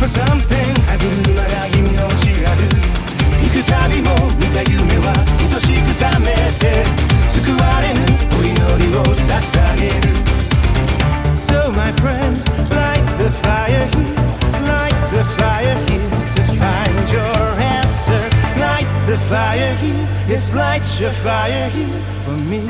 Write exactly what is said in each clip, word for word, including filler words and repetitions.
something 歯車が君を知らぬ幾度も見た夢は愛しく覚めて救われぬお祈りを捧げる So my friend, light the fire here Light the fire here to find your answer Light the fire here, yes light your fire here for me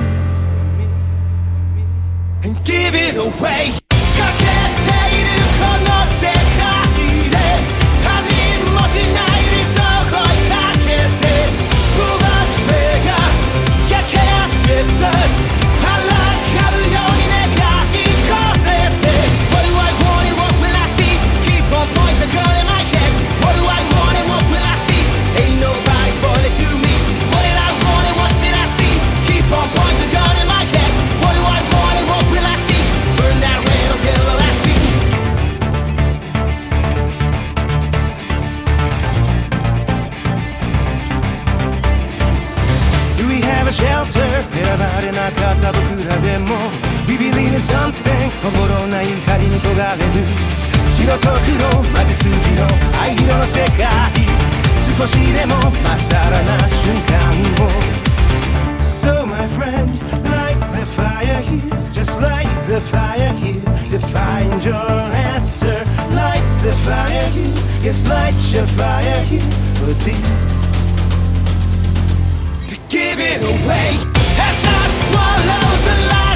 And give it away かけているこの世界で他人もしない理想をかけて Blood trigger, you can't strip us 腹かうように願い込めて What do I want and what will I see? Keep on pointing the gun in my head What do I want and what will I see? Ain't nobody spoil it to me What did I want and what did I see? Keep on pointing the gun in my head What do I want and what will I see? Burn that red until the last scene Do we have a shelter? 選ばれなかった僕らでも We believe in something 心ない光に焦がれる白と黒混ぜすぎの藍色の世界少しでもまっさらな瞬間を So my friend, light the fire here Just light the fire here To find your answer Light the fire here Yes, light your fire here For thee To give it away As I swallow the light